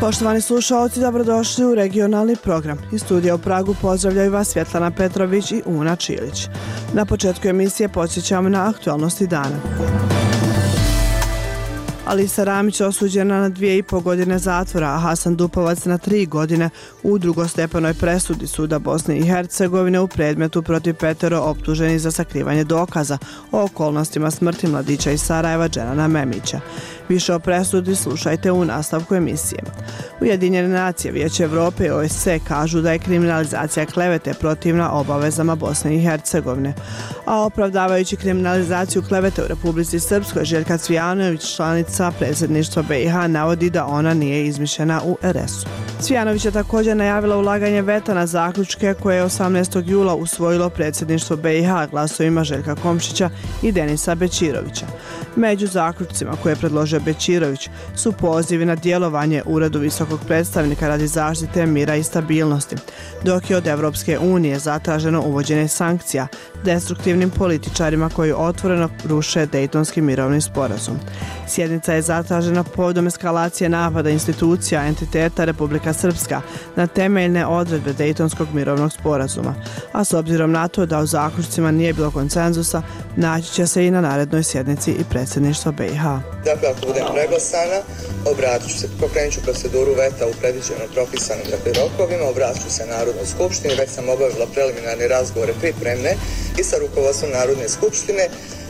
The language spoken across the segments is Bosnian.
Poštovani slušalci, dobrodošli u regionalni program. Iz studija u Pragu pozdravljaju vas Svjetlana Petrović i Una Čilić. Na početku emisije podsjećamo na aktualnosti dana. Alisa Ramić osuđena na 2,5 godine zatvora, a Hasan Dupovac na 3 godine u drugostepenoj presudi Suda Bosne i Hercegovine u predmetu protiv 5 optuženih za sakrivanje dokaza o okolnostima smrti mladića iz Sarajeva Dženana Memića. Više o presudi slušajte u nastavku emisije. Ujedinjene nacije, Vijeće Evrope i OSCE kažu da je kriminalizacija klevete protivna obavezama Bosne i Hercegovine, a opravdavajući kriminalizaciju klevete u Republici Srpskoj, Željka Cvijanović, članica predsjedništva BiH, navodi da ona nije izmišljena u RS-u. Cvijanović je također najavila ulaganje veta na zaključke koje je 18. jula usvojilo predsjedništvo BiH glasovima Željka Komšića i Denisa Bećirovića. Među zaključcima koje je predložio Bećirović su pozivi na djelovanje Uredu visokog predstavnika radi zaštite mira i stabilnosti, dok je od Evropske unije zatraženo uvođenje sankcija destruktivnim političarima koji otvoreno ruše Dejtonski mirovni sporazum. Sjednica je zatražena povodom eskalacije napada institucija entiteta Republika Srpska na temeljne odredbe Dejtonskog mirovnog sporazuma, a s obzirom na to da u zaključcima nije bilo konsenzusa, naći će se i na narednoj sjednici i predsjedništva BiH. Dakle, ako budem preglasana, pokrenut ću proceduru veta u predviđenom propisanim rokovima, obratit ću se Narodnoj skupštini, već sam obavila preliminarne razgovore pripremne i sa rukovodstvom Narodne skupštine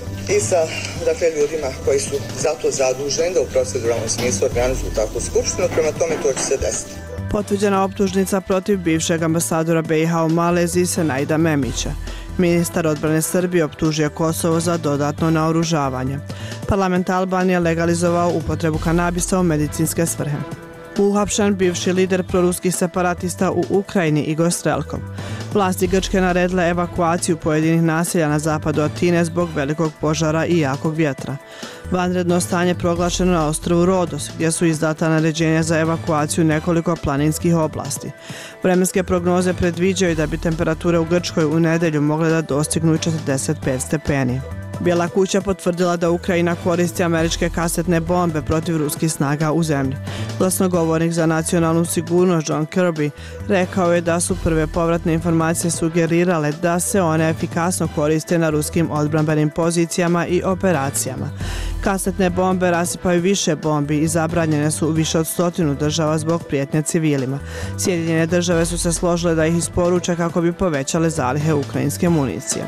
i sa ljudima koji su za to zaduženi da u proceduralnom smislu organizuju takvu skupštinu, prema tome to će se desiti. Potvrđena optužnica protiv bivšeg ambasadora BiH u Maleziji Senaida Memića. Ministar odbrane Srbije optužio Kosovo za dodatno naoružavanje. Parlament Albanije legalizovao upotrebu kanabisa u medicinske svrhe. Uhapšen bivši lider proruskih separatista u Ukrajini Igor Strelkov. Vlasti Grčke naredile evakuaciju pojedinih naselja na zapadu Atine zbog velikog požara i jakog vjetra. Vanredno stanje proglašeno na ostrvu Rodos, gdje su izdata naređenja za evakuaciju nekoliko planinskih oblasti. Vremenske prognoze predviđaju da bi temperature u Grčkoj u nedjelju mogle da dostignu 45 stepeni. Bijela kuća potvrdila da Ukrajina koristi američke kasetne bombe protiv ruskih snaga u zemlji. Glasnogovornik za nacionalnu sigurnost John Kirby rekao je da su prve povratne informacije sugerirale da se one efikasno koriste na ruskim odbrambenim pozicijama i operacijama. Kasetne bombe rasipaju više bombi i zabranjene su u više od 100 država zbog prijetnje civilima. Sjedinjene države su se složile da ih isporuče kako bi povećale zalihe ukrajinske municije.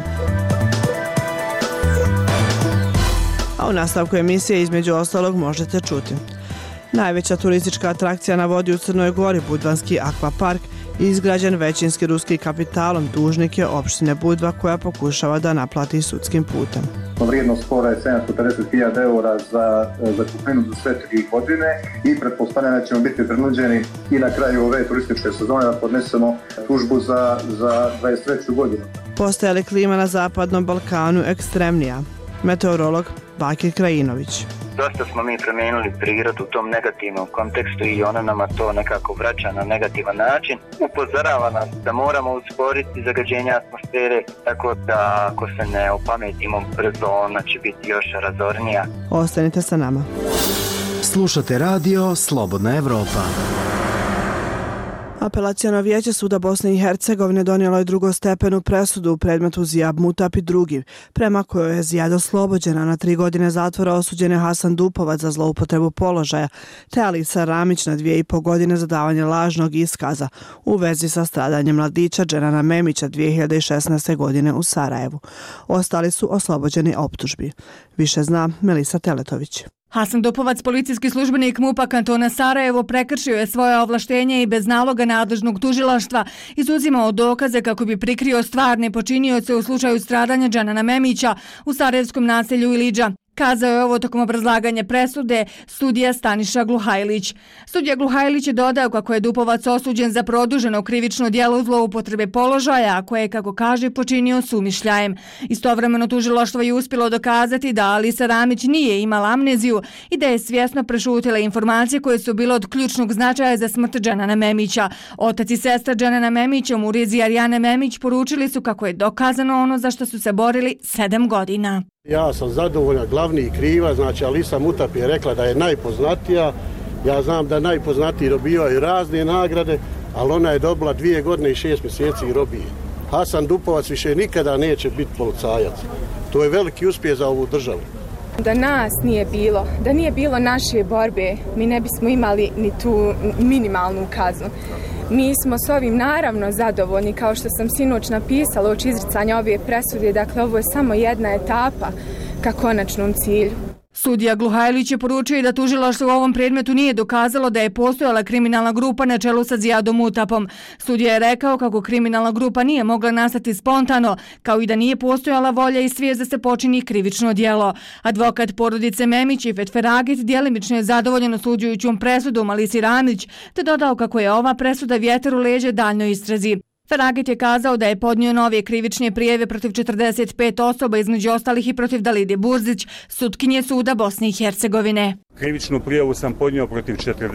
A u nastavku emisije između ostalog možete čuti. Najveća turistička atrakcija na vodi u Crnoj Gori, Budvanski akvapark, izgrađen većinski ruskim kapitalom, dužnik je opštine Budva koja pokušava da naplati sudskim putem. Vrijednost spora je 750.000 eura za zakupninu za sve 3 godine i pretpostavljam da ćemo biti prinuđeni i na kraju ove turističke sezone da podnesemo tužbu za 23. godinu. Postaje li klima na Zapadnom Balkanu ekstremnija? Meteorolog Bakir Krajinović. Dosta smo mi promijenili prirodu u tom negativnom kontekstu i ona nama to nekako vraća na negativan način. Upozorava nas da moramo usporiti zagađenje atmosfere, tako da ako se ne opametimo brzo, ona će biti još razornija. Ostanite sa nama. Slušate radio Slobodna Evropa. Apelaciono vijeće Suda Bosne i Hercegovine donijelo je drugostepenu presudu u predmetu Zijad Mutapi II, prema kojoj je Zijad oslobođena na 3 godine zatvora osuđen je Hasan Dupovac za zloupotrebu položaja, te Alisa Ramić na 2,5 godine za davanje lažnog iskaza u vezi sa stradanjem mladića Dženana Memića 2016. godine u Sarajevu. Ostali su oslobođeni optužbi. Više zna Melisa Teletović. Hasan Dupovac, policijski službenik MUP-a kantona Sarajevo, prekršio je svoje ovlaštenje i bez naloga nadležnog tužilaštva izuzimao dokaze kako bi prikrio stvarne počinioce u slučaju stradanja Dženana Memića u sarajevskom naselju Ilidža. Kazao je ovo tokom obrazlaganja presude sudija Staniša Gluhajlić. Sudija Gluhajlić je dodao kako je Dupovac osuđen za produženo krivično djelo zloupotrebe položaja, a koje, kako kaže, počinio s umišljajem. Istovremeno tužilaštvo je uspjelo dokazati da Alisa Ramić nije imala amneziju i da je svjesno prešutila informacije koje su bile od ključnog značaja za smrt Dženana Memića. Otac i sestra Dženana Memića, Muriz i Arijana Memić, poručili su kako je dokazano ono za što su se borili 7 godina. Ja sam zadovoljan, glavni kriva, znači Alisa Mutapi je rekla da je najpoznatija Ja znam da najpoznatiji dobivaju razne nagrade, ali ona je dobila 2 godine i 6 mjeseci robije. Hasan Dupovac više nikada neće biti policajac. To je veliki uspjeh za ovu državu. Da nas nije bilo, da nije bilo naše borbe, mi ne bismo imali ni tu minimalnu kaznu. Mi smo s ovim naravno zadovoljni, kao što sam sinoć napisala uoči izricanja ove presude, dakle ovo je samo jedna etapa ka konačnom cilju. Sudija Gluhajlić je poručio da tužilaštvo u ovom predmetu nije dokazalo da je postojala kriminalna grupa na čelu sa Zijadom Mutapom. Sudija je rekao kako kriminalna grupa nije mogla nastati spontano, kao i da nije postojala volja i svijest da se počini krivično djelo. Advokat porodice Memić Ifet Feragit djelimično je zadovoljen osuđujućom presudom Alisi Ramić, te dodao kako je ova presuda vjetar u leđe daljnjoj istrazi. Feragit je kazao da je podnio nove krivične prijave protiv 45 osoba, između ostalih i protiv Dalide Burzić, sutkinje suda Bosne i Hercegovine. Krivičnu prijavu sam podnio protiv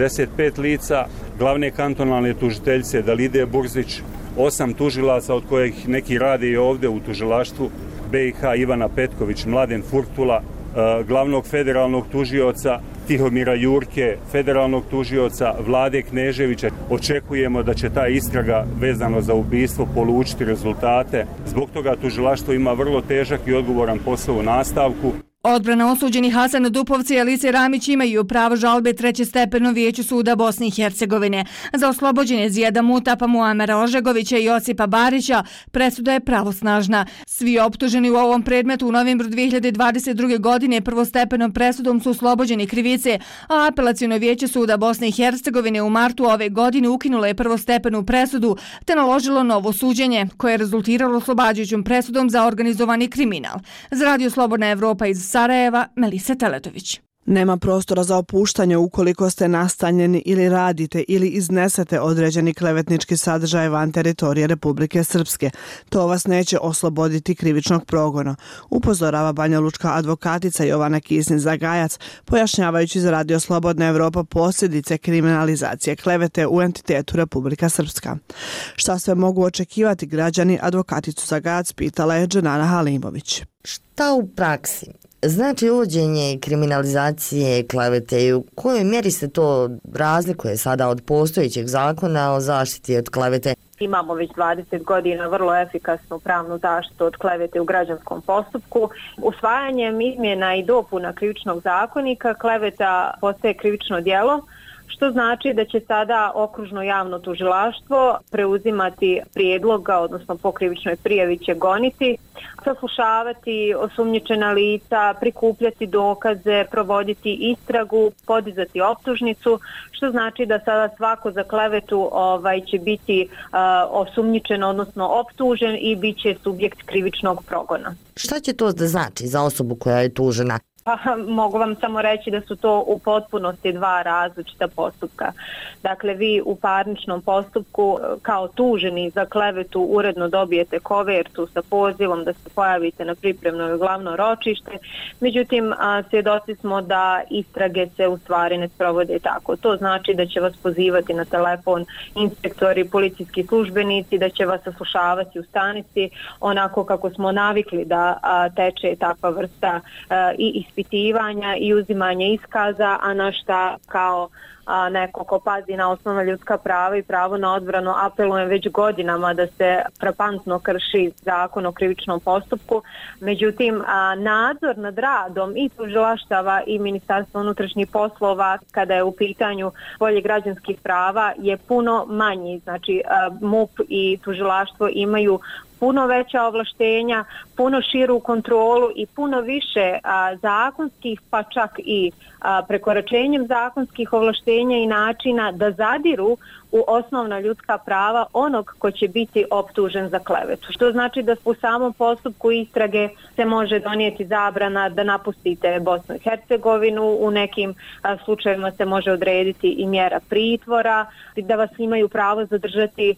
45 lica, glavne kantonalne tužiteljice Dalide Burzić, 8 tužilaca od kojih neki rade i ovdje u tužilaštvu, BiH Ivana Petković, Mladen Furtula, glavnog federalnog tužioca Tihomira Jurke, federalnog tužioca Vlade Kneževića. Očekujemo da će ta istraga vezano za ubistvo polučiti rezultate. Zbog toga tužilaštvo ima vrlo težak i odgovoran posao u nastavku. Odbrana osuđenih Hasana Dupovca i Alise Ramić imaju pravo žalbe trećestepeno vijeću suda Bosne i Hercegovine. Za oslobođenje Zijada Mutapa, Muamera Ožegovića i Josipa Barića presuda je pravosnažna. Svi optuženi u ovom predmetu u novembru 2022. godine prvostepenom presudom su oslobođeni krivice, a apelaciono vijeće suda Bosne i Hercegovine u martu ove godine ukinulo je prvostepenu presudu te naložilo novo suđenje, koje je rezultiralo oslobađajućom presudom za organizovani kriminal. Za Radio Slobodna Evropa iz Sarajeva, Melisa Teletović. Nema prostora za opuštanje ukoliko ste nastanjeni ili radite ili iznesete određeni klevetnički sadržaj van teritorije Republike Srpske. To vas neće osloboditi krivičnog progona, upozorava banjalučka advokatica Jovana Kisnin-Zagajac, pojašnjavajući za Radio Slobodna Evropa posljedice kriminalizacije klevete u entitetu Republika Srpska. Šta sve mogu očekivati građani, advokaticu Zagajac pitala je Dženana Halimović. Šta u praksi znači uvođenje kriminalizacije klevete i u kojoj mjeri se to razlikuje sada od postojećeg zakona o zaštiti od klevete? Imamo već 20 godina vrlo efikasnu pravnu zaštitu od klevete u građanskom postupku. Usvajanjem izmjena i dopuna krivičnog zakonika kleveta postaje krivično djelo, što znači da će sada okružno javno tužilaštvo preuzimati prijedloga, odnosno po krivičnoj prijavi će goniti, saslušavati osumnjičena lica, prikupljati dokaze, provoditi istragu, podizati optužnicu, što znači da sada svako za klevetu će biti osumnjičen, odnosno optužen i bit će subjekt krivičnog progona. Šta će to da znači za osobu koja je tužena? Mogu vam samo reći da su to u potpunosti dva različita postupka. Dakle, vi u parničnom postupku kao tuženi za klevetu uredno dobijete kovertu sa pozivom da se pojavite na pripremno i glavno ročište. Međutim, svjedoci smo da istrage se u stvari ne sprovode tako. To znači da će vas pozivati na telefon inspektori, policijski službenici, da će vas saslušavati u stanici onako kako smo navikli da teče takva vrsta i ispitivanja i uzimanje iskaza, a na šta kao neko ko pazi na osnovna ljudska prava i pravo na odbranu apelujem već godinama da se frapantno krši zakon o krivičnom postupku. Međutim, nadzor nad radom i tužilaštava i Ministarstva unutrašnjih poslova kada je u pitanju polje građanskih prava je puno manji. Znači, MUP i tužilaštvo imaju puno veća ovlaštenja, puno širu kontrolu i puno više zakonskih, pa čak i prekoračenjem zakonskih ovlaštenja i načina da zadiru u osnovna ljudska prava onog ko će biti optužen za klevetu. Što znači da u samom postupku istrage se može donijeti zabrana da napustite Bosnu i Hercegovinu, u nekim slučajevima se može odrediti i mjera pritvora, da vas imaju pravo zadržati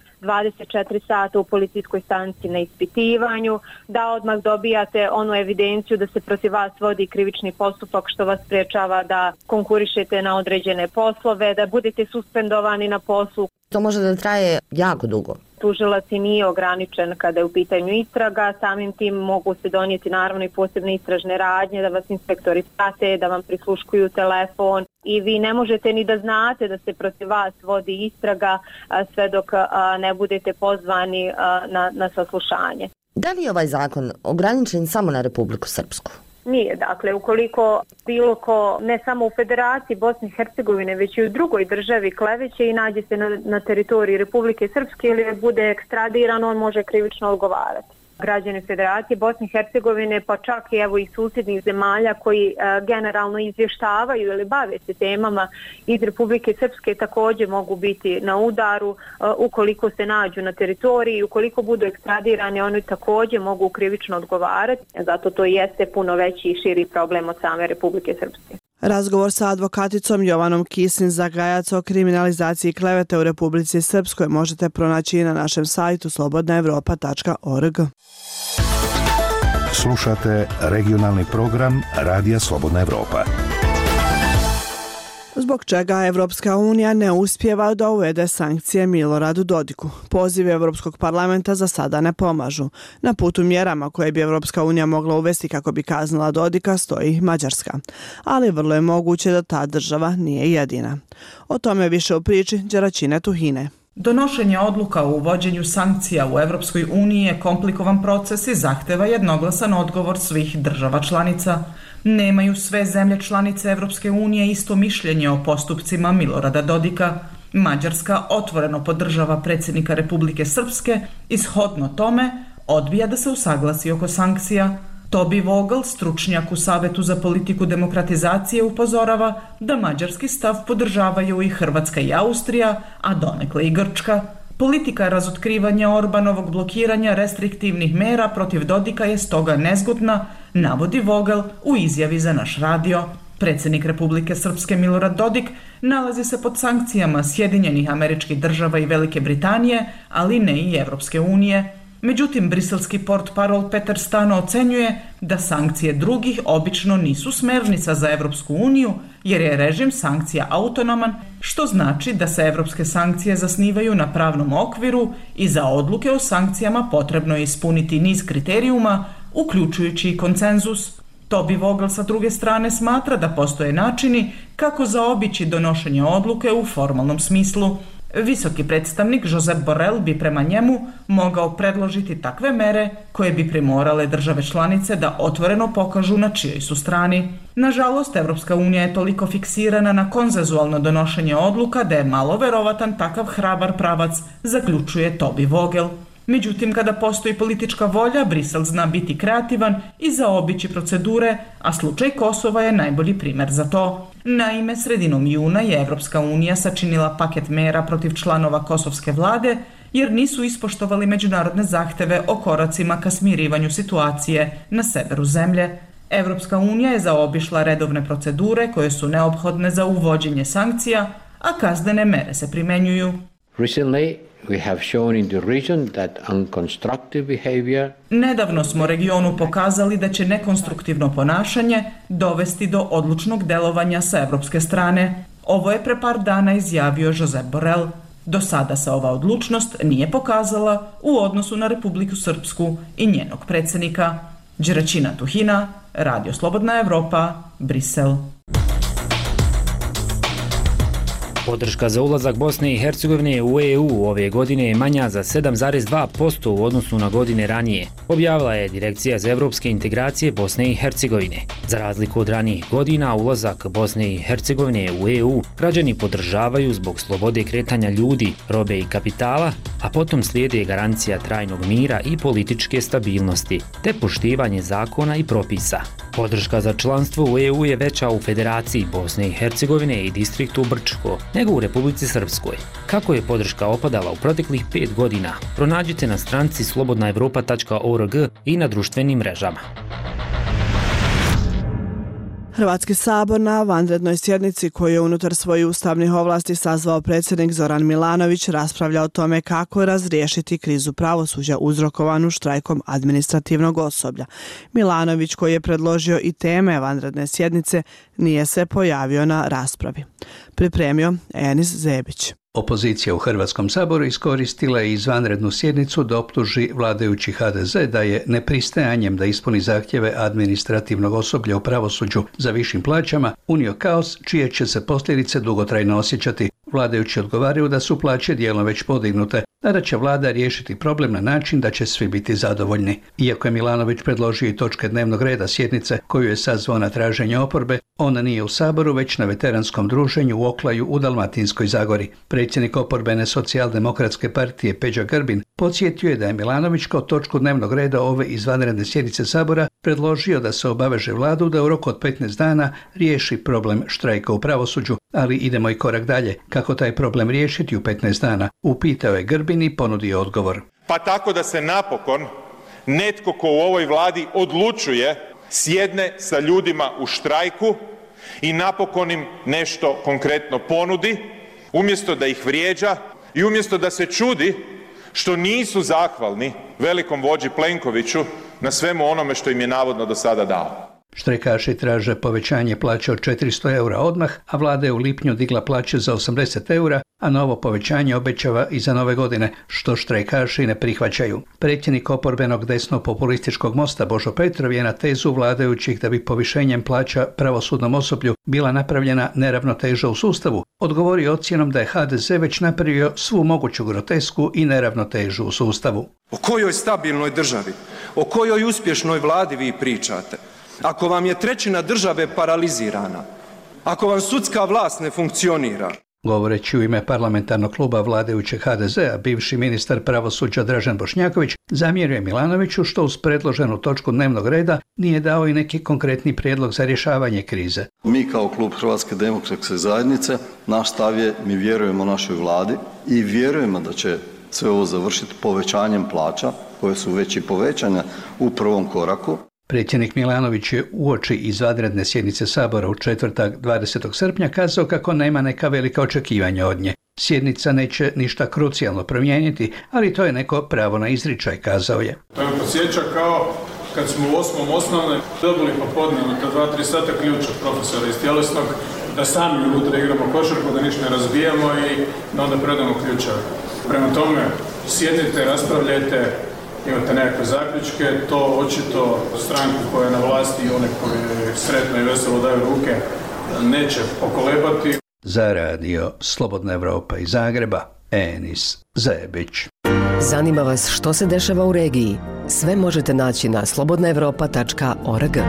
24 sata u policijskoj stanici na ispitivanju, da odmah dobijate onu evidenciju da se protiv vas vodi krivični postupak što vas sprečava da konkurišete na određene poslove, da budete suspendovani na poslu. To može da traje jako dugo. tužilac i nije ograničen kada je u pitanju istraga, samim tim mogu se donijeti naravno i posebne istražne radnje, da vas inspektori prate, da vam prisluškuju telefon i vi ne možete ni da znate da se protiv vas vodi istraga sve dok ne budete pozvani na saslušanje. Da li je ovaj zakon ograničen samo na Republiku Srpsku? Nije, dakle, ukoliko bilo ko, ne samo u Federaciji Bosne i Hercegovine, već i u drugoj državi kleveće i nađe se na teritoriji Republike Srpske ili bude ekstradiran, on može krivično odgovarati. Građani Federacije Bosne i Hercegovine, pa čak i evo i susjednih zemalja koji generalno izvještavaju ili bave se temama iz Republike Srpske također mogu biti na udaru ukoliko se nađu na teritoriji, ukoliko budu ekstradirani oni također mogu krivično odgovarati, zato to jeste puno veći i širi problem od same Republike Srpske. Razgovor sa advokaticom Jovanom Kisin-Zagajac o kriminalizaciji klevete u Republici Srpskoj možete pronaći i na našem sajtu slobodnaevropa.org. Slušate regionalni program Radija Slobodna Evropa. Zbog čega Evropska unija ne uspijeva da uvede sankcije Miloradu Dodiku. Pozivi Evropskog parlamenta za sada ne pomažu. Na putu mjerama koje bi Evropska unija mogla uvesti kako bi kaznila Dodika stoji Mađarska. Ali vrlo je moguće da ta država nije jedina. O tome više u priči Đeračine Tuhine. Donošenje odluka o uvođenju sankcija u Evropskoj uniji je komplikovan proces i zahteva jednoglasan odgovor svih država članica. Nemaju sve zemlje članice Evropske unije isto mišljenje o postupcima Milorada Dodika. Mađarska otvoreno podržava predsjednika Republike Srpske i shodno tome odbija da se usaglasi oko sankcija. Tobi Vogel, stručnjak u Savetu za politiku demokratizacije, upozorava da mađarski stav podržavaju i Hrvatska i Austrija, a donekle i Grčka. Politika razotkrivanja Orbanovog blokiranja restriktivnih mera protiv Dodika je stoga nezgodna, navodi Vogel u izjavi za naš radio. Predsjednik Republike Srpske Milorad Dodik nalazi se pod sankcijama Sjedinjenih Američkih Država i Velike Britanije, ali ne i Evropske unije. Međutim, briselski portparol Peter Stano ocenjuje da sankcije drugih obično nisu smernica za Evropsku uniju, jer je režim sankcija autonoman, što znači da se evropske sankcije zasnivaju na pravnom okviru i za odluke o sankcijama potrebno je ispuniti niz kriterijuma, uključujući i konsenzus. Tobi Vogel sa druge strane smatra da postoje načini kako zaobići donošenje odluke u formalnom smislu. Visoki predstavnik Josep Borrell bi prema njemu mogao predložiti takve mere koje bi primorale države članice da otvoreno pokažu na čijoj su strani. Nažalost, Evropska unija je toliko fiksirana na konsenzualno donošenje odluka da je malo verovatan takav hrabar pravac, zaključuje Tobi Vogel. Međutim, kada postoji politička volja, Brisel zna biti kreativan i zaobići procedure, a slučaj Kosova je najbolji primjer za to. Naime, sredinom juna je Evropska unija sačinila paket mera protiv članova kosovske vlade, jer nisu ispoštovali međunarodne zahteve o koracima ka smirivanju situacije na severu zemlje. Evropska unija je zaobišla redovne procedure koje su neophodne za uvođenje sankcija, a kaznene mere se primenjuju. We have shown in the region that unconstructive behavior. Nedavno smo regionu pokazali da će nekonstruktivno ponašanje dovesti do odlučnog delovanja sa evropske strane. Ovo je pre par dana izjavio Josep Borrell. Do sada se ova odlučnost nije pokazala u odnosu na Republiku Srpsku i njenog predsjednika. Đeračina Tuhina, Radio Slobodna Evropa, Brisel. Podrška za ulazak Bosne i Hercegovine u EU ove godine je manja za 7,2% u odnosu na godine ranije, objavila je Direkcija za evropske integracije Bosne i Hercegovine. Za razliku od ranijih godina, ulazak Bosne i Hercegovine u EU građani podržavaju zbog slobode kretanja ljudi, robe i kapitala, a potom slijede garancija trajnog mira i političke stabilnosti, te poštivanje zakona i propisa. Podrška za članstvo u EU je veća u Federaciji Bosne i Hercegovine i distriktu Brčko nego u Republici Srpskoj. Kako je podrška opadala u proteklih 5 godina, pronađite na stranici slobodnaevropa.org i na društvenim mrežama. Hrvatski sabor na vanrednoj sjednici koju je unutar svojih ustavnih ovlasti sazvao predsjednik Zoran Milanović raspravlja o tome kako razriješiti krizu pravosuđa uzrokovanu štrajkom administrativnog osoblja. Milanović, koji je predložio i teme vanredne sjednice, nije se pojavio na raspravi. Pripremio Enis Zebić. Opozicija u Hrvatskom saboru iskoristila je izvanrednu sjednicu da optuži vladajući HDZ da je nepristajanjem da ispuni zahtjeve administrativnog osoblja u pravosuđu za višim plaćama unio kaos čije će se posljedice dugotrajno osjećati. Vladajući odgovaraju da su plaće dijelom već podignute, a da će vlada riješiti problem na način da će svi biti zadovoljni. Iako je Milanović predložio i točke dnevnog reda sjednice koju je sazvao na traženje oporbe, on nije u Saboru već na veteranskom druženju u Oklaju u Dalmatinskoj Zagori. Predsjednik oporbene socijaldemokratske partije Peđa Grbin podsjetio je da je Milanović kao točku dnevnog reda ove izvanredne sjednice Sabora predložio da se obaveže vladu da u roku od 15 dana riješi problem štrajka u pravosuđu, ali idemo i korak dalje. Kako taj problem riješiti u 15 dana? Upitao je Grbin i ponudio odgovor. Pa tako da se napokon netko ko u ovoj vladi odlučuje sjedne sa ljudima u štrajku i napokon im nešto konkretno ponudi, umjesto da ih vrijeđa i umjesto da se čudi što nisu zahvalni velikom vođi Plenkoviću na svemu onome što im je navodno do sada dao. Štrajkaši traže povećanje plaće od 400 eura odmah, a vlada je u lipnju digla plaće za 80 eura, a novo povećanje obećava i za nove godine, što štrajkaši ne prihvaćaju. Predsjednik oporbenog desno-populističkog Mosta Božo Petrov je na tezu vladajućih da bi povišenjem plaća pravosudnom osoblju bila napravljena neravnoteža u sustavu, odgovorio ocjenom da je HDZ već napravio svu moguću grotesku i neravnotežu u sustavu. O kojoj stabilnoj državi, o kojoj uspješnoj vladi vi pričate? Ako vam je trećina države paralizirana, ako vam sudska vlast ne funkcionira. Govoreći u ime parlamentarnog kluba vladajućeg HDZ-a, bivši ministar pravosuđa Dražen Bošnjaković zamjerio Milanoviću što uz predloženu točku dnevnog reda nije dao i neki konkretni prijedlog za rješavanje krize. Mi kao klub Hrvatske demokratske zajednice, naš stav je, mi vjerujemo našoj vladi i vjerujemo da će sve ovo završiti povećanjem plaća, koje su već i povećane u prvom koraku. Predsjednik Milanović je uoči izvanredne sjednice Sabora u četvrtak 20. srpnja kazao kako nema neka velika očekivanja od nje. Sjednica neće ništa krucijalno promijeniti, ali to je neko pravo na izričaj, kazao je. To me podsjeća kao kad smo u 8. osnovne dobili popodne ta 2-3 sata ključ od profesora iz tjelesnog, da sami unutra igramo košarku, da ništa ne razbijamo i da onda predamo ključeve. Prema tome, sjednite, raspravljajte, imate nekakve zaključke, to očito stranku koja je na vlasti i one koje sretno i veselo daju ruke neće pokolebati. Za radio Slobodna Evropa iz Zagreba, Enis Zebić. Zanima vas što se dešava u regiji? Sve možete naći na slobodnaevropa.org.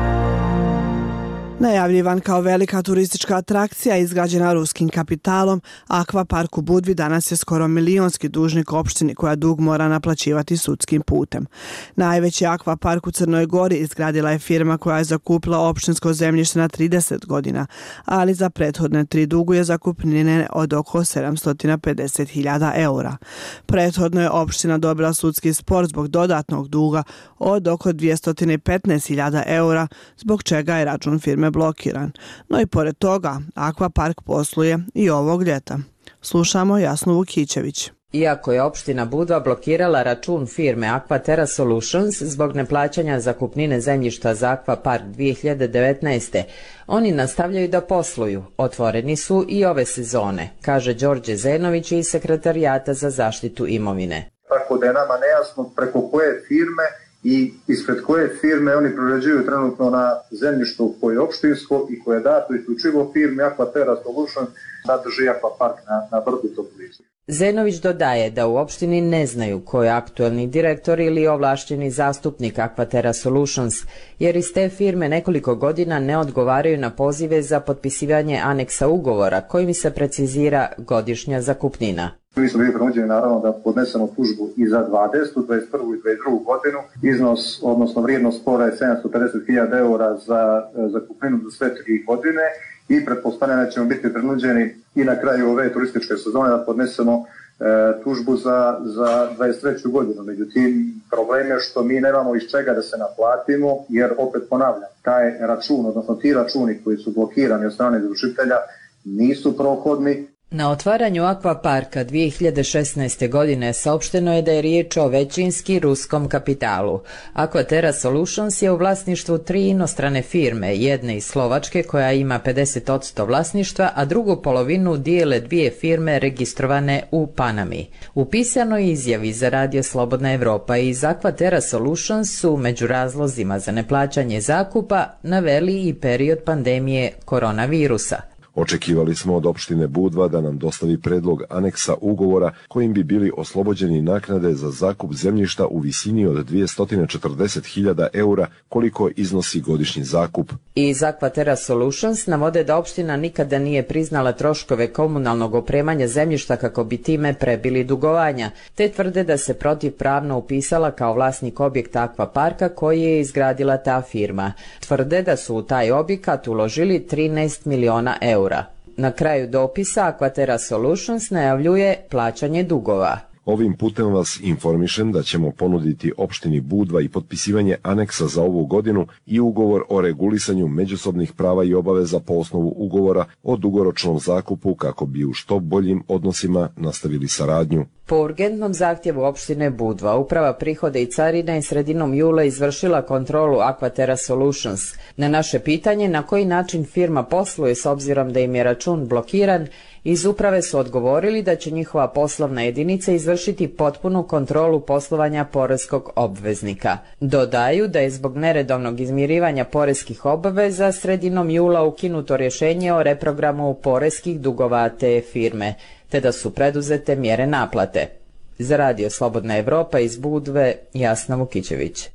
Najavljivan kao velika turistička atrakcija izgrađena ruskim kapitalom, Akvapark u Budvi danas je skoro milionski dužnik opštini koja dug mora naplaćivati sudskim putem. Najveći akvapark u Crnoj Gori izgradila je firma koja je zakupila opštinsko zemljište na 30 godina, ali za prethodne 3 duguje zakupnine od oko 750.000 eura. Prethodno je opština dobila sudski spor zbog dodatnog duga od oko 215.000 eura, zbog čega je račun firme blokiran. No i pored toga, Akvapark posluje i ovog ljeta. Slušamo Jasnu Vukićević. Iako je opština Budva blokirala račun firme Aquaterra Solutions zbog neplaćanja zakupnine zemljišta za Akvapark 2019. oni nastavljaju da posluju. Otvoreni su i ove sezone, kaže Đorđe Zenović iz Sekretarijata za zaštitu imovine. Tako da je nama nejasno preko koje firme i ispred koje firme oni prorađuju trenutno na zemljištu koje je opštinsko i koje je dato isključivo firmi Aquaterra Solutions sadrži Akvapark na Brdu Toplice. Zenović dodaje da u opštini ne znaju ko je aktuelni direktor ili ovlašćeni zastupnik Aquaterra Solutions, jer iz te firme nekoliko godina ne odgovaraju na pozive za potpisivanje aneksa ugovora kojim se precizira godišnja zakupnina. Mi smo bili prinuđeni naravno da podnesemo tužbu i za 2020., 2021. i 2022. godinu. Iznos, odnosno vrijednost spora je 750.000 eura za zakupninu za sve 3 godine i pretpostavljam da ćemo biti prinuđeni i na kraju ove turističke sezone da podnesemo tužbu za 2023. godinu. Međutim, problem je što mi nemamo iz čega da se naplatimo, jer opet ponavljam, taj račun, odnosno ti računi koji su blokirani od strane izvršitelja nisu prohodni. Na otvaranju akvaparka 2016. godine saopšteno je da je riječ o većinski ruskom kapitalu. Aquaterra Solutions je u vlasništvu 3 inostrane firme, jedne iz Slovačke koja ima 50% vlasništva, a drugu polovinu dijele 2 firme registrovane u Panami. U pisanoj izjavi za Radio Slobodna Evropa iz Aquaterra Solutions su među razlozima za neplaćanje zakupa naveli i period pandemije koronavirusa. Očekivali smo od opštine Budva da nam dostavi predlog aneksa ugovora kojim bi bili oslobođeni naknade za zakup zemljišta u visini od 240.000 eura koliko iznosi godišnji zakup. Iz Aquaterra Solutions navode da opština nikada nije priznala troškove komunalnog opremanja zemljišta kako bi time prebili dugovanja, te tvrde da se protivpravno upisala kao vlasnik objekta akvaparka koji je izgradila ta firma. Tvrde da su u taj objekat uložili 13 miliona eura. Na kraju dopisa Aquaterra Solutions najavljuje plaćanje dugova. Ovim putem vas informišem da ćemo ponuditi opštini Budva i potpisivanje aneksa za ovu godinu i ugovor o regulisanju međusobnih prava i obaveza po osnovu ugovora o dugoročnom zakupu kako bi u što boljim odnosima nastavili saradnju. Po urgentnom zahtjevu opštine Budva, Uprava prihoda i carina je sredinom jula izvršila kontrolu Aquaterra Solutions. Na naše pitanje na koji način firma posluje s obzirom da im je račun blokiran, iz uprave su odgovorili da će njihova poslovna jedinica izvršiti potpunu kontrolu poslovanja poreskog obveznika. Dodaju da je zbog neredovnog izmirivanja poreskih obaveza sredinom jula ukinuto rješenje o reprogramu poreskih dugova te firme, te da su preduzete mjere naplate. Za Radio Slobodna Evropa iz Budve, Jasna Vukićević.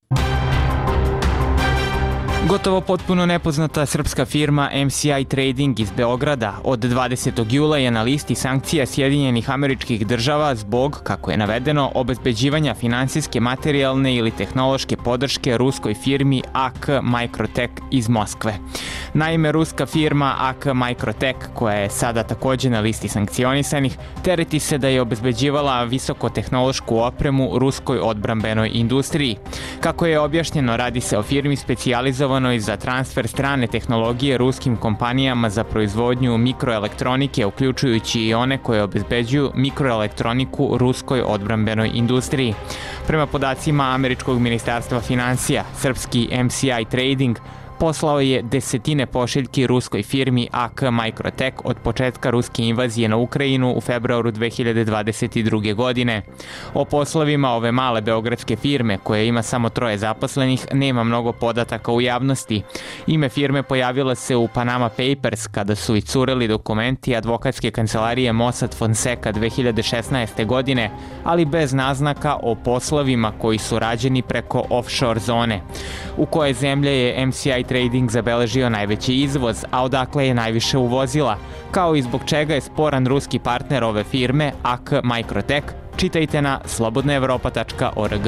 Gotovo potpuno nepoznata srpska firma MCI Trading iz Beograda od 20. jula je na listi sankcija Sjedinjenih Američkih Država zbog, kako je navedeno, obezbeđivanja finansijske, materijalne ili tehnološke podrške ruskoj firmi AK Microtech iz Moskve. Naime, ruska firma AK Microtech, koja je sada također na listi sankcionisanih, tereti se da je obezbeđivala visokotehnološku opremu ruskoj odbrambenoj industriji. Kako je objašnjeno, radi se o firmi specijalizovanoj za transfer strane tehnologije ruskim kompanijama za proizvodnju mikroelektronike, uključujući i one koje obezbeđuju mikroelektroniku ruskoj odbrambenoj industriji. Prema podacima Američkog ministarstva financija, srpski MCI Trading poslao je desetine pošiljki ruskoj firmi AK Microtech od početka ruske invazije na Ukrajinu u februaru 2022. godine. O poslovima ove male beogradske firme, koja ima samo 3 zaposlenih, nema mnogo podataka u javnosti. Ime firme pojavilo se u Panama Papers kada su iscureli dokumenti advokatske kancelarije Mossad Fonseca 2016. godine, ali bez naznaka o poslovima koji su rađeni preko offshore zone. U koje zemlje je MCI Trading zabeležio najveći izvoz, a odakle je najviše uvozila, kao i zbog čega je sporan ruski partner ove firme, AK Microtech, čitajte na slobodnaevropa.org.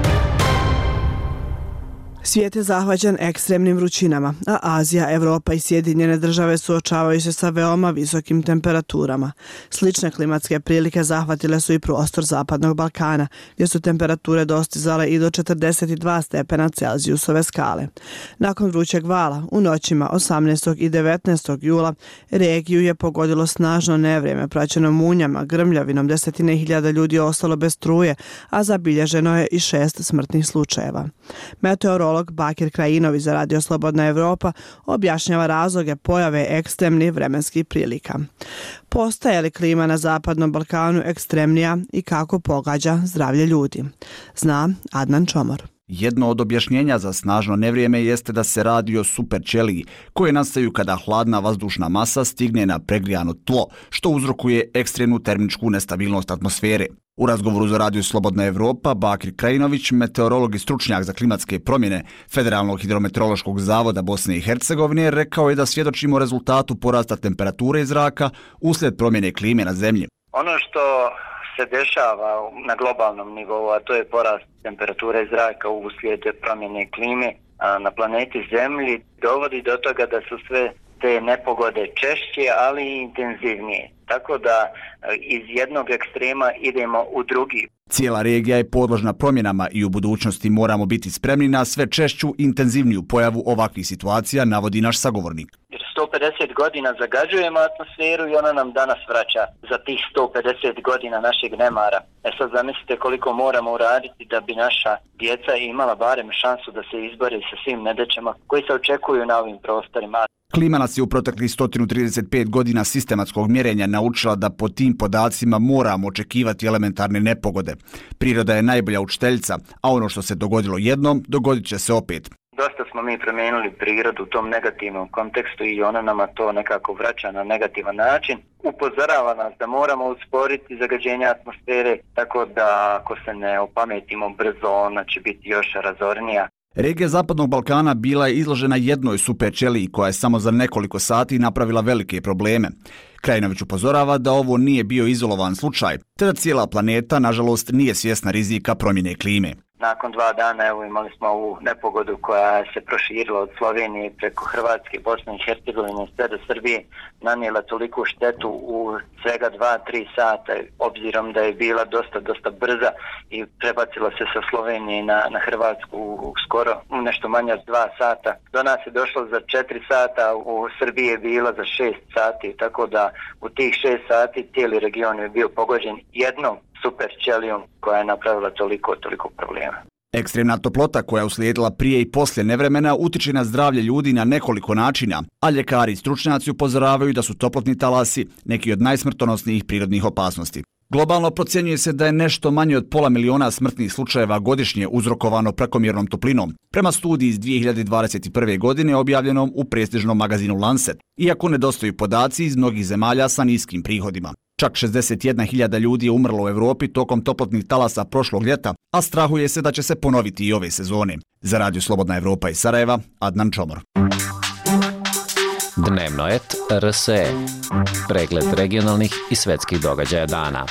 Svijet je zahvaćen ekstremnim vrućinama, a Azija, Evropa i Sjedinjene Države suočavaju se sa veoma visokim temperaturama. Slične klimatske prilike zahvatile su i prostor Zapadnog Balkana, gdje su temperature dostizale i do 42 stepena Celzijusove skale. Nakon vrućeg vala, u noćima 18. i 19. jula, regiju je pogodilo snažno nevrijeme, praćeno munjama, grmljavinom, desetine hiljada ljudi ostalo bez struje, a zabilježeno je i 6 smrtnih slučajeva. Meteorolog Bakir Krajinović za Radio Slobodna Evropa objašnjava razloge pojave ekstremnih vremenskih prilika. Postaje li klima na Zapadnom Balkanu ekstremnija i kako pogađa zdravlje ljudi? Zna Adnan Čomor. Jedno od objašnjenja za snažno nevrijeme jeste da se radi o superćeliji, koje nastaju kada hladna vazdušna masa stigne na pregrijano tlo, što uzrokuje ekstremnu termičku nestabilnost atmosfere. U razgovoru za Radio Slobodna Evropa, Bakir Krajinović, meteorolog i stručnjak za klimatske promjene Federalnog hidrometeorološkog zavoda Bosne i Hercegovine, rekao je da svjedočimo rezultatu porasta temperature zraka uslijed promjene klime na zemlji. Ono što se dešava na globalnom nivou, a to je porast temperature zraka uslijed promjene klime na planeti Zemlji, dovodi do toga da su sve te nepogode češće, ali i intenzivnije. Tako da iz jednog ekstrema idemo u drugi. Cijela regija je podložna promjenama i u budućnosti moramo biti spremni na sve češću, intenzivniju pojavu ovakvih situacija, navodi naš sagovornik. 150 godina zagađujemo atmosferu i ona nam danas vraća za tih 150 godina našeg nemara. Sad zamislite koliko moramo uraditi da bi naša djeca imala barem šansu da se izbore sa svim nedaćama koji se očekuju na ovim prostorima. Klima nas je u proteklih 135 godina sistematskog mjerenja naučila da po tim podacima moramo očekivati elementarne nepogode. Priroda je najbolja učiteljica, a ono što se dogodilo jednom, dogodit će se opet. Dosta smo mi promijenili prirodu u tom negativnom kontekstu i ona nama to nekako vraća na negativan način. Upozorava nas da moramo usporiti zagađenje atmosfere, tako da ako se ne opametimo brzo, ona će biti još razornija. Regija Zapadnog Balkana bila je izložena jednoj super ćeliji koja je samo za nekoliko sati napravila velike probleme. Krajinović upozorava da ovo nije bio izolovan slučaj, te da cijela planeta, nažalost, nije svjesna rizika promjene klime. Nakon 2 dana imali smo ovu nepogodu koja se proširila od Slovenije preko Hrvatske, Bosne i Hercegovine, sve do Srbije, nanijela toliku štetu u svega 2-3 sata, obzirom da je bila dosta brza i prebacila se sa Slovenije na Hrvatsku skoro nešto manje od 2 sata. Do nas je došlo za 4 sata, u Srbiji je bila za 6 sati, tako da u tih 6 sati cijeli region je bio pogođen jednom super ćelijom koja je napravila toliko problema. Ekstremna toplota koja je uslijedila prije i poslije nevremena utiče na zdravlje ljudi na nekoliko načina, a ljekari i stručnjaci upozoravaju da su toplotni talasi neki od najsmrtonosnijih prirodnih opasnosti. Globalno procjenjuje se da je nešto manje od 500.000 smrtnih slučajeva godišnje uzrokovano prekomjernom toplinom, prema studiji iz 2021. godine objavljenom u prestižnom magazinu Lancet, iako nedostaju podaci iz mnogih zemalja sa niskim prihodima. Čak 61.000 ljudi je umrlo u Evropi tokom toplotnih talasa prošlog ljeta, a strahuje se da će se ponoviti i ove sezone. Za Radio Slobodna Evropa iz Sarajeva, Adnan Čomor. Dnevnoet RSE. Pregled regionalnih i svetskih događaja dana.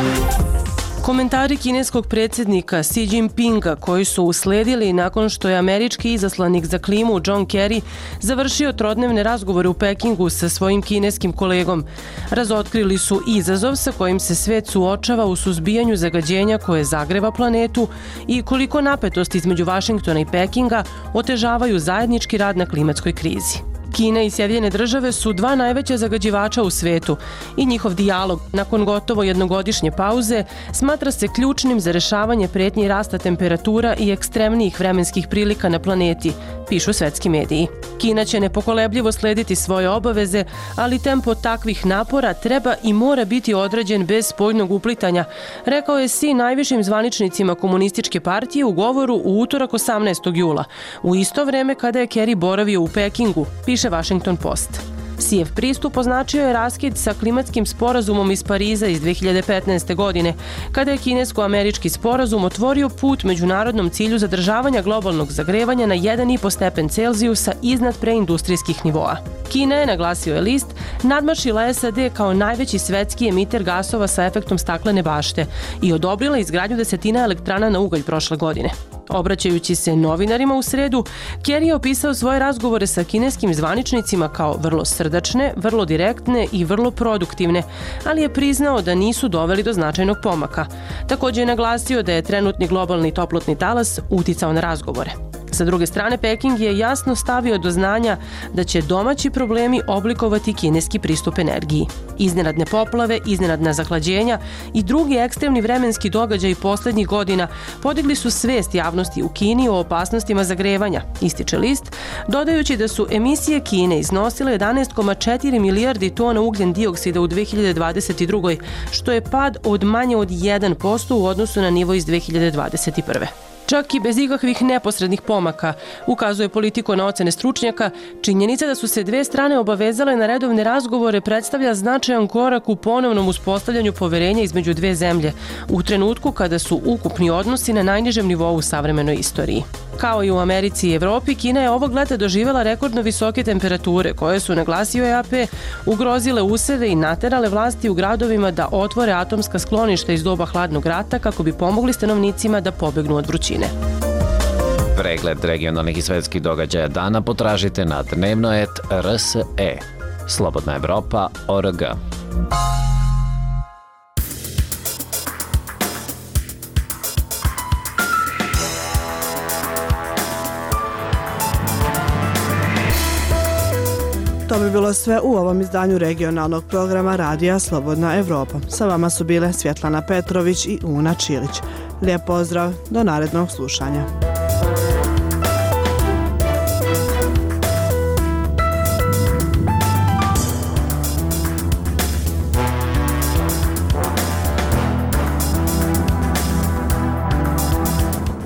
Komentari kineskog predsjednika Xi Jinpinga koji su usledili nakon što je američki izaslanik za klimu John Kerry završio trodnevne razgovore u Pekingu sa svojim kineskim kolegom. Razotkrili su izazov sa kojim se svet suočava u suzbijanju zagađenja koje zagreva planetu i koliko napetosti između Vašingtona i Pekinga otežavaju zajednički rad na klimatskoj krizi. Kina i Sjedinjene Države su 2 najveća zagađivača u svetu i njihov dijalog nakon gotovo jednogodišnje pauze smatra se ključnim za rešavanje prijetnji rasta temperatura i ekstremnijih vremenskih prilika na planeti, pišu svetski mediji. Kina će nepokolebljivo slediti svoje obaveze, ali tempo takvih napora treba i mora biti određen bez spoljnog uplitanja, rekao je Xi najvišim zvaničnicima komunističke partije u govoru u utorak 18. jula, u isto vreme kada je Kerry boravio u Pekingu, piše Washington Post. Xijev pristup označio je raskid sa klimatskim sporazumom iz Pariza iz 2015. godine, kada je kinesko-američki sporazum otvorio put međunarodnom cilju zadržavanja globalnog zagrevanja na 1,5 stepen Celzijusa iznad preindustrijskih nivoa. Kina je, naglasio je list, nadmašila SAD kao najveći svetski emiter gasova sa efektom staklene bašte i odobrila izgradnju 10 elektrana na ugalj prošle godine. Obraćajući se novinarima u sredu, Kerry je opisao svoje razgovore sa kineskim zvaničnicima kao vrlo srdačne, vrlo direktne i vrlo produktivne, ali je priznao da nisu doveli do značajnog pomaka. Također je naglasio da je trenutni globalni toplotni talas uticao na razgovore. Sa druge strane, Peking je jasno stavio do znanja da će domaći problemi oblikovati kineski pristup energiji. Iznenadne poplave, iznenadna zahlađenja i drugi ekstremni vremenski događaji posljednjih godina podigli su svest javnosti u Kini o opasnostima zagrevanja, ističe list, dodajući da su emisije Kine iznosile 11,4 milijardi tona ugljen dioksida u 2022. što je pad od manje od 1% u odnosu na nivo iz 2021. Čak i bez ikakvih neposrednih pomaka, ukazuje Politico na ocene stručnjaka, činjenica da su se 2 strane obavezale na redovne razgovore predstavlja značajan korak u ponovnom uspostavljanju poverenja između 2 zemlje, u trenutku kada su ukupni odnosi na najnižem nivou u savremenoj istoriji. Kao i u Americi i Evropi, Kina je ovog leta doživjela rekordno visoke temperature koje su, naglasio je AP, ugrozile useve i naterale vlasti u gradovima da otvore atomska skloništa iz doba hladnog rata kako bi pomogli stanovnicima da pobegnu od vrućine. Pregled regionalnih i svetskih događaja dana potražite na Dnevnoet RSE. Slobodna Evropa.org. To bi bilo sve u ovom izdanju regionalnog programa Radija Slobodna Evropa. Sa vama su bile Svjetlana Petrović i Una Čilić. Lijep pozdrav, do narednog slušanja.